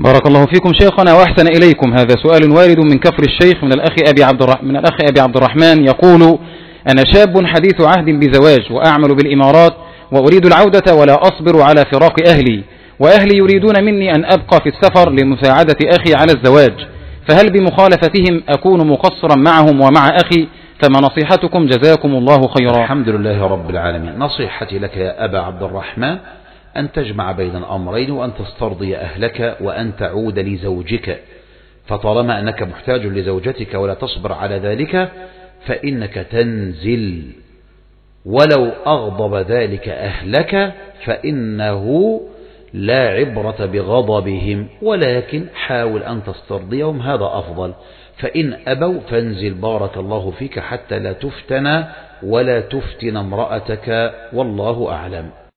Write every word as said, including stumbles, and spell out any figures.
بارك الله فيكم شيخنا وأحسن إليكم. هذا سؤال وارد من كفر الشيخ من الأخ أبي عبد الرحمن من الأخ أبي عبد الرحمن يقول: أنا شاب حديث عهد بزواج وأعمل بالإمارات وأريد العودة ولا أصبر على فراق أهلي، وأهلي يريدون مني أن أبقى في السفر لمساعدة أخي على الزواج، فهل بمخالفتهم أكون مقصرا معهم ومع أخي؟ فما نصيحتكم جزاكم الله خيرا. الحمد لله رب العالمين. نصيحتي لك يا أبا عبد الرحمن أن تجمع بين الأمرين وأن تسترضي أهلك وأن تعود لزوجك، فطالما أنك محتاج لزوجتك ولا تصبر على ذلك فإنك تنزل، ولو أغضب ذلك أهلك فإنه لا عبرة بغضبهم، ولكن حاول أن تسترضيهم، هذا أفضل. فإن أبوا فانزل بارك الله فيك حتى لا تفتن ولا تفتن امرأتك، والله أعلم.